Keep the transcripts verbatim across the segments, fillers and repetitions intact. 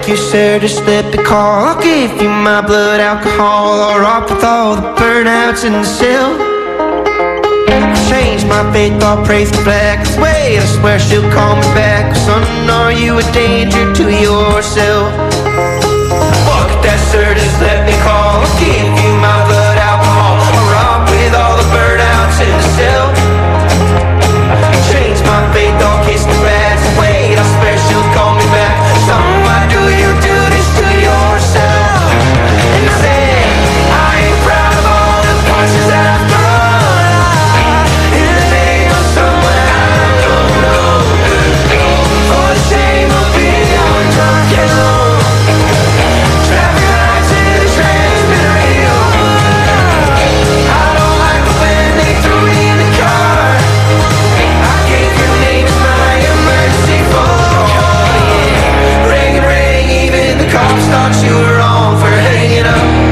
Thank you, sir, just let me call. I'll give you my blood alcohol, or up with all the burnouts in the cell. Change my faith, I'll pray for black. Wait, I swear she'll call me back. Son, are you a danger to yourself? Fuck that, sir, just let me call. I'll give you my blood alcohol, or up with all the burnouts in the cell. Change my faith, I'll kiss the back. Wait, I swear she'll call me back. Son, why do you do this to yourself? And I say, I ain't proud of all the punches that I've thrown. You were wrong for hanging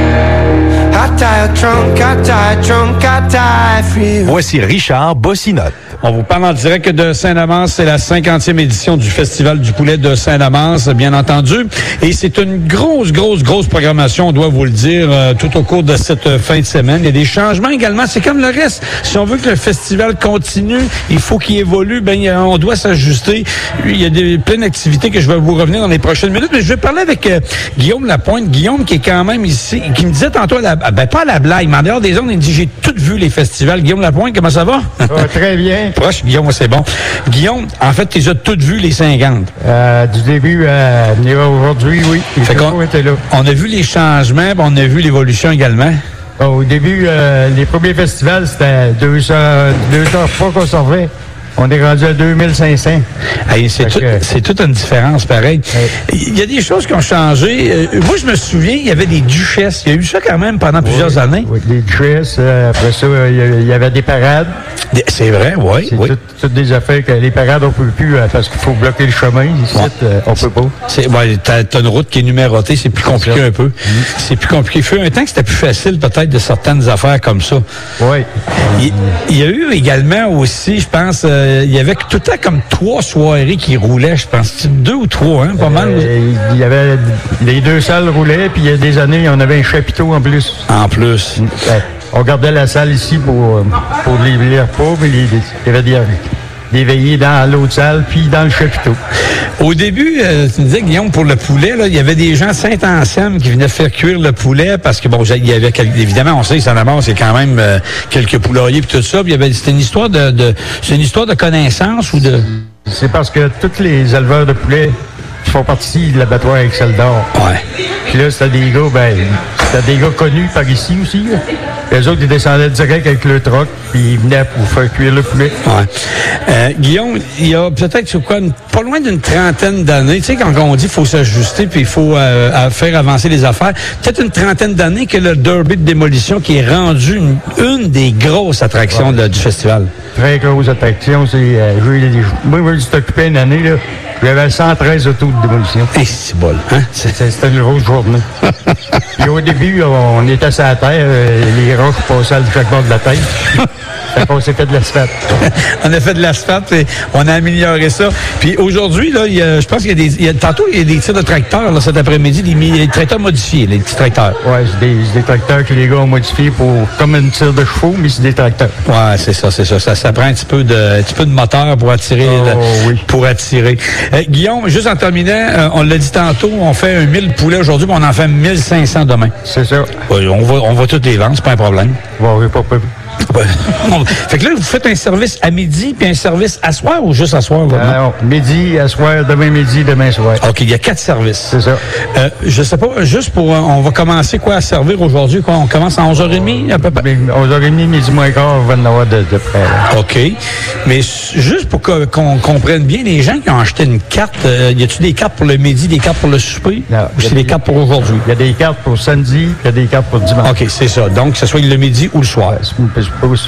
up. I die drunk, I die drunk, I die for you. Voici Richard Bossinotte. On vous parle en direct de Saint-Damas. C'est la cinquantième édition du Festival du poulet de Saint-Damas, bien entendu. Et c'est une grosse, grosse, grosse programmation, on doit vous le dire, euh, tout au cours de cette fin de semaine. Il y a des changements également. C'est comme le reste. Si on veut que le festival continue, il faut qu'il évolue. Ben, on doit s'ajuster. Il y a des, plein d'activités que je vais vous revenir dans les prochaines minutes. Mais je vais parler avec euh, Guillaume Lapointe. Guillaume qui est quand même ici, qui me disait tantôt, à la, ben pas à la blague, mais en dehors des ondes, il me dit, j'ai tout vu les festivals. Guillaume Lapointe, comment ça va? Ça va très bien. Proche, Guillaume, c'est bon. Guillaume, en fait, tu les as toutes vues, les cinquante. Euh, du début à aujourd'hui, oui. Fait qu'on, était là. On a vu les changements, on a vu l'évolution également. Oh, au début, euh, les premiers festivals, c'était deux heures, deux heures pas qu'on servait. On est rendu à deux mille cinq cents. Hey, c'est, tout, que, c'est toute une différence, pareil. Il y a des choses qui ont changé. Euh, moi, je me souviens, il y avait des duchesses. Il y a eu ça quand même pendant oui, plusieurs années. Oui, des duchesses. Euh, après ça, il y avait des parades. Des, c'est vrai, oui. C'est oui. Tout, toutes des affaires que les parades, on ne peut plus euh, parce qu'il faut bloquer le chemin. Ici, ouais. euh, on ne peut pas. C'est, ouais, t'as, t'as une route qui est numérotée, c'est plus compliqué c'est un peu. Mmh. C'est plus compliqué. Il fut un temps que c'était plus facile, peut-être, de certaines affaires comme ça. Oui. Il, il y a eu également aussi, je pense, euh, il y avait tout le temps comme trois soirées qui roulaient, je pense. Deux ou trois, hein, pas euh, mal. Il y avait les deux salles roulaient, puis il y a des années, on avait un chapiteau en plus. En plus. Ouais. On gardait la salle ici pour, pour les, les repas, mais les, il y avait des, des veillées dans l'autre salle, puis dans le chapiteau. Au début, euh, tu me disais, Guillaume, pour le poulet, là, il y avait des gens Saint-Anselme qui venaient faire cuire le poulet parce que, bon, il y avait, évidemment, on sait, Saint-Damas, c'est quand même euh, quelques poulaillers puis tout ça. Puis il y avait, c'était une histoire de, de, c'est une histoire de connaissance ou de... C'est parce que tous les éleveurs de poulet font partie de l'abattoir Excel d'Or. Ouais. Puis là, c'était des gars, ben, c'était des gars connus par ici aussi, là. Les autres, ils descendaient direct avec le troc, puis ils venaient pour faire cuire le poulet. Ouais. Euh, Guillaume, il y a peut-être sur quoi, une, pas loin d'une trentaine d'années, tu sais, quand on dit qu'il faut s'ajuster puis il faut euh, faire avancer les affaires, peut-être une trentaine d'années que le Derby de démolition qui est rendu une, une des grosses attractions ouais. de, du festival. Très grosse attraction. C'est, euh, moi, je me suis occupé une année, là. J'avais cent treize autos de démolition. Et c'est bol, hein? C'était une grosse journée. Puis au début, on était sur la terre, les roches passaient à chaque bord de la tête. Fait qu'on s'est fait de l'asphalte. On a fait de l'asphalte et on a amélioré ça. Puis aujourd'hui, là, il y a, je pense qu'il y a des. Il y a, tantôt, il y a des tirs de tracteurs là, cet après-midi, des, des tracteurs modifiés, les petits tracteurs. Ouais, c'est des, c'est des tracteurs que les gars ont modifiés pour comme une tire de chevaux, mais c'est des tracteurs. Ouais, c'est ça, c'est ça. Ça, ça prend un petit peu de, un petit peu de moteur pour attirer. Oh, le, oui. Pour attirer. Euh, Guillaume, juste en terminant, euh, on l'a dit tantôt, on fait un mille poulets aujourd'hui, puis on en fait mille cinq cents demain. C'est ça. Ouais, on va, on va toutes les vendre, c'est pas un problème. Bon, oui, pas peu. Ouais. Fait que là, vous faites un service à midi puis un service à soir ou juste à soir? Là, euh, non, midi, à soir, demain midi, demain soir. OK, il y a quatre services. C'est ça. Euh, je sais pas, juste pour... On va commencer quoi à servir aujourd'hui? Quoi? On commence à onze heures trente à peu près? onze heures trente, midi moins quart, on va en avoir de, de près. Là. OK. Mais juste pour que, qu'on comprenne bien, les gens qui ont acheté une carte, euh, y a-tu des cartes pour le midi, des cartes pour le souper? Non, ou c'est des, des cartes pour aujourd'hui? Il y a des cartes pour samedi, il y a des cartes pour dimanche. OK, c'est ça. Donc, que ce soit le midi ou le soir. Ouais,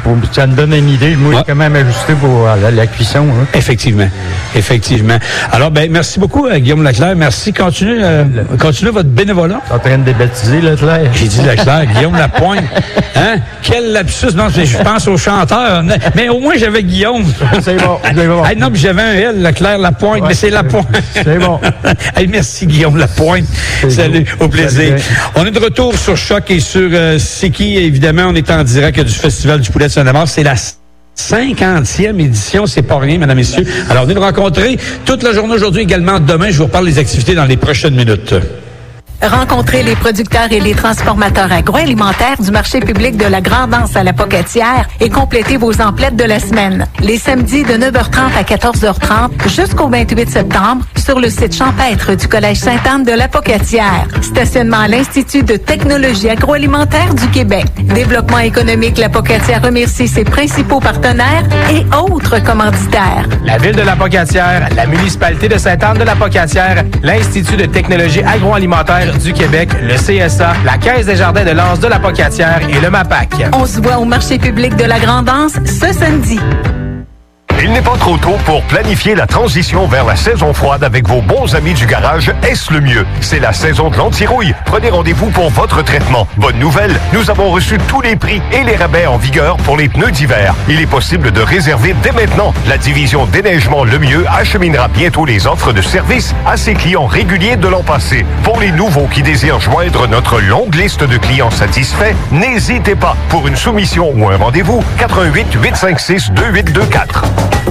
pour, ça me donne une idée. Moi, Ouais. j'ai quand même ajusté pour euh, la, la cuisson. Hein. Effectivement. Effectivement. Alors, ben, merci beaucoup, euh, Guillaume Leclerc. Merci. Continuez, euh, continuez votre bénévolat. T'es en train de débaptiser, là, Claire? J'ai dit Leclerc, Guillaume Lapointe. Hein? Quel lapsus. Non, je pense au chanteur. Mais au moins, j'avais Guillaume. C'est bon, c'est bon. Hey, non, puis j'avais un L, Leclerc Lapointe, Ouais, mais c'est Lapointe. c'est bon. Hey, merci, Guillaume Lapointe. Salut, au plaisir. Salut. On est de retour sur Choc et sur euh, C'est qui, évidemment, on est en direct du Festival du poulet de Saint-Amand. C'est la cinquantième édition, c'est pas rien, mesdames et messieurs. Alors, venez nous rencontrer toute la journée aujourd'hui, également demain. Je vous reparle des activités dans les prochaines minutes. Rencontrez les producteurs et les transformateurs agroalimentaires du marché public de la Grande-Anse à la Pocatière et complétez vos emplettes de la semaine. Les samedis de neuf heures trente à quatorze heures trente jusqu'au vingt-huit septembre sur le site champêtre du Collège Sainte-Anne de la Pocatière. Stationnement à l'Institut de technologie agroalimentaire du Québec. Développement économique La Pocatière remercie ses principaux partenaires et autres commanditaires. La Ville de la Pocatière, la municipalité de Sainte-Anne de la Pocatière, l'Institut de technologie agroalimentaire du Québec, le C S A, la Caisse des jardins de l'Anse de la Pocatière et le MAPAC. On se voit au marché public de la Grande-Anse ce samedi. Il n'est pas trop tôt pour planifier la transition vers la saison froide avec vos bons amis du garage Est le mieux. C'est la saison de l'anti-rouille. Prenez rendez-vous pour votre traitement. Bonne nouvelle, nous avons reçu tous les prix et les rabais en vigueur pour les pneus d'hiver. Il est possible de réserver dès maintenant. La division Déneigement Le Mieux acheminera bientôt les offres de service à ses clients réguliers de l'an passé. Pour les nouveaux qui désirent joindre notre longue liste de clients satisfaits, n'hésitez pas. Pour une soumission ou un rendez-vous, quatre un huit, huit cinq six, deux huit deux quatre.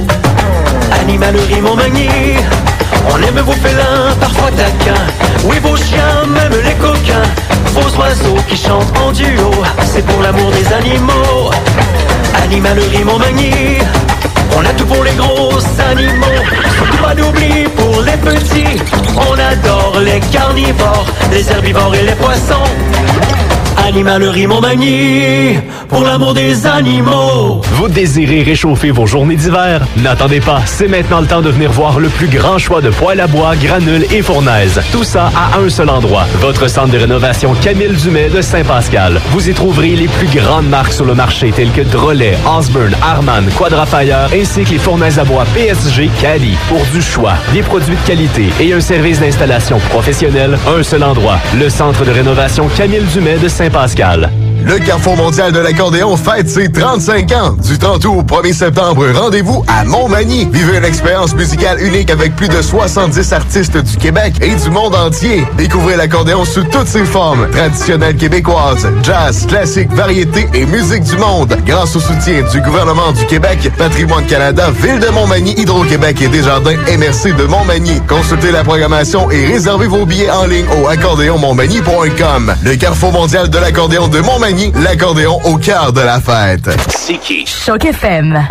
Animalerie Montmagny, on aime vos félins, parfois taquins. Oui, vos chiens, même les coquins. Vos oiseaux qui chantent en duo, c'est pour l'amour des animaux. Animalerie Montmagny, on a tout pour les gros animaux. Surtout pas d'oubli pour les petits. On adore les carnivores, les herbivores et les poissons. Animalerie Montmagny, pour l'amour des animaux. Vous désirez réchauffer vos journées d'hiver? N'attendez pas, c'est maintenant le temps de venir voir le plus grand choix de poêles à bois, granules et fournaises. Tout ça à un seul endroit. Votre centre de rénovation Camille Dumais de Saint-Pascal. Vous y trouverez les plus grandes marques sur le marché telles que Drolet, Osborne, Harman, Quadrafire, ainsi que les fournaises à bois P S G, Cali. Pour du choix, des produits de qualité et un service d'installation professionnel, un seul endroit. Le centre de rénovation Camille Dumais de Saint-Pascal. Le Carrefour mondial de l'accordéon fête ses trente-cinq ans. Du trente août au premier septembre, rendez-vous à Montmagny. Vivez une expérience musicale unique avec plus de soixante-dix artistes du Québec et du monde entier. Découvrez l'accordéon sous toutes ses formes. Traditionnelle québécoise, jazz, classique, variété et musique du monde. Grâce au soutien du gouvernement du Québec, Patrimoine Canada, Ville de Montmagny, Hydro-Québec et Desjardins M R C de Montmagny. Consultez la programmation et réservez vos billets en ligne au accordéon montmagny point com. Le Carrefour mondial de l'accordéon de Montmagny, l'accordéon au cœur de la fête. C'est qui? Choc F M.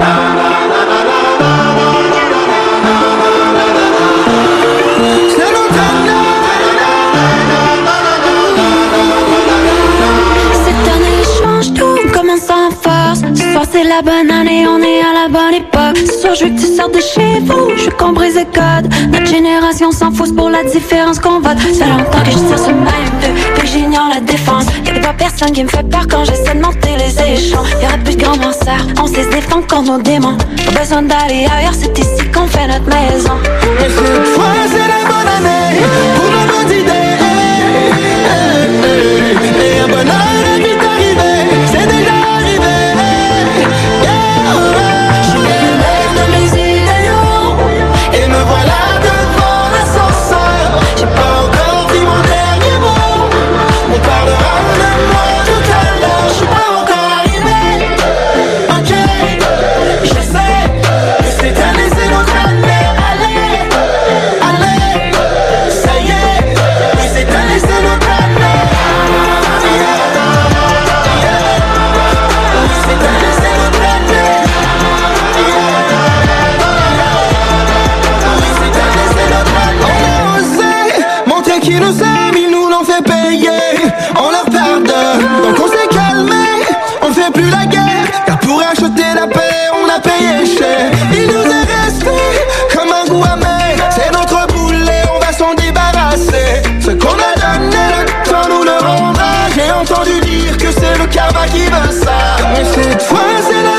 Cette année change tout, commence en force. Ce soir c'est la bonne année, on est à la bonne époque. Ce soir je veux que tu sortes de chez vous, je veux qu'on brise le code. Notre génération s'en fout, c'est pour la différence qu'on vote. Ça fait longtemps que je tire ce même de, que j'ignore la défense. Y'a pas personne qui me fait peur quand j'essaie de monter les échelons. Y'aura plus de grands menseurs, on sait se défendre contre nos démons. Pas besoin d'aller ailleurs, c'est ici qu'on fait notre maison. Et cette fois c'est la bonne année pour nos bonnes idées. Et un bonheur est vite arrivé, c'est déjà arrivé. Je suis l'élève de mes idéaux Et me voilà devant l'ascenseur. J'ai pas encore dit mon dernier mot. On parlera de moi tout à l'heure. Je suis pas encore arrivé. Ok, je sais que cette année c'est notre année. Allez, allez, ça y est. Oui, cette année c'est notre année. Oui, cette année c'est notre année. Oui, cette année c'est notre année. On a osé montrer qui nous aiment, ils nous l'ont fait payer. On leur pardonne, donc on s'est calmé. On fait plus la guerre, car pour acheter la paix, on a payé cher. Il nous est resté comme un goût amer. C'est notre boulet, on va s'en débarrasser. Ce qu'on a donné, le temps nous le rendra. J'ai entendu dire que c'est le karma qui veut ça. Mais cette fois c'est la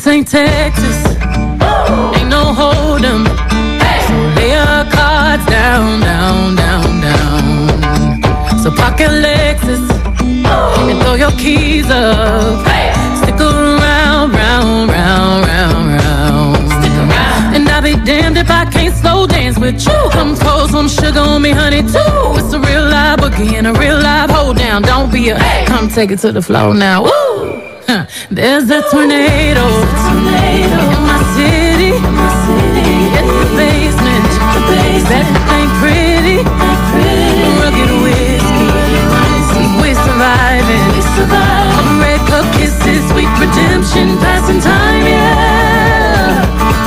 This ain't Texas, ain't no hold'em. So lay your cards down, down, down, down. So park your Lexus and throw your keys up. Stick around, round, round, round, round. Stick around. And I'll be damned if I can't slow dance with you. Come pour some sugar on me, honey, too. It's a real live boogie and a real live hold down. Don't be a, come take it to the floor now. Woo! Huh. There's a tornado, tornado in my city. In my city. It's the basement. The basement. That ain't pretty. Ain't pretty. Rugged whiskey. We're surviving. We survive. Red cup kisses, sweet redemption, passing time, yeah.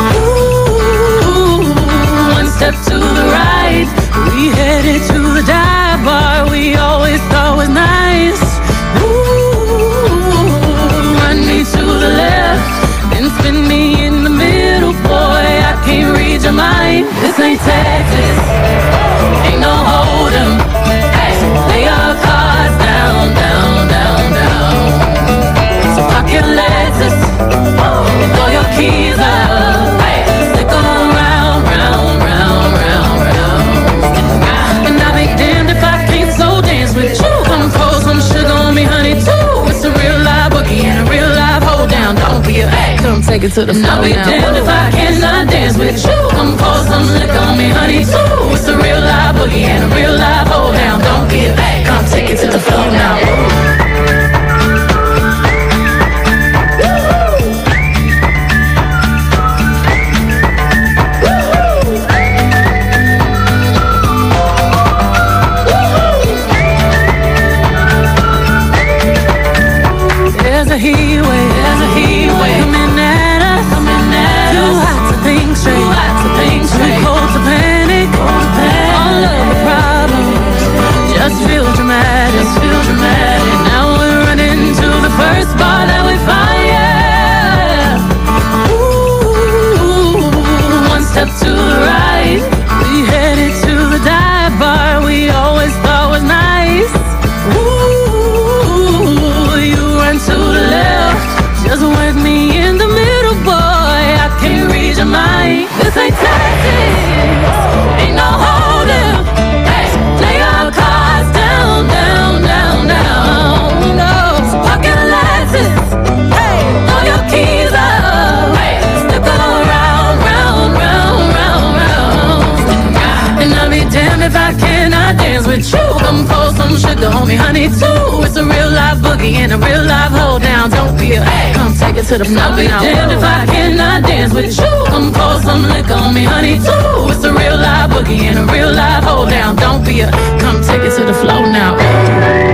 Ooh, one step to the right, we headed to the dive bar we always thought was nice. To the left, then spin me in the middle, boy, I can't read your mind. This ain't Texas, ain't no hold'em. So lay your cards down, down, down, down. So park your Lexus and throw your keys up. Stick around, round, round, round, round. And I'll be damned if I can't slow dance with you. Come pour some sugar on me, honey, too. It's a real live boogie and a real live hold down. Don't be a hey, come take it to the floor. I'll be now. Damned if I cannot dance with you. Come pour some liquor on me, honey, too. It's a real live boogie and a real live hold down. Don't be a hey, come take it to the floor now. There's a heat wave, there's a heat wave coming at us, coming at us. Too hot to think straight, too hot to think straight. Too cold to panic, cold to panic. All of the problems just feel dramatic, just feel dramatic. Now we're running to the first bar that we find, yeah. Ooh, one step to the right, we headed to the dive bar we always thought was nice. To the left, just work me in the middle, boy, I can't read your mind. This ain't Texas, ain't no hold'em. Hey, lay your cards down, down, down, down. No, so park your Lexus, hey, throw your keys up. Hey, stick around, round, round, round, round. And I'll be damned if I cannot dance with you. Come pour some sugar on me, honey, too. It's a real live boogie and a real live hold down. Don't be a hey, come take it to the floor. I'll be damned if I cannot dance with you. Come pour some liquor on me, honey, too. It's a real live boogie and a real live hold down. Don't be a come take it to the floor now.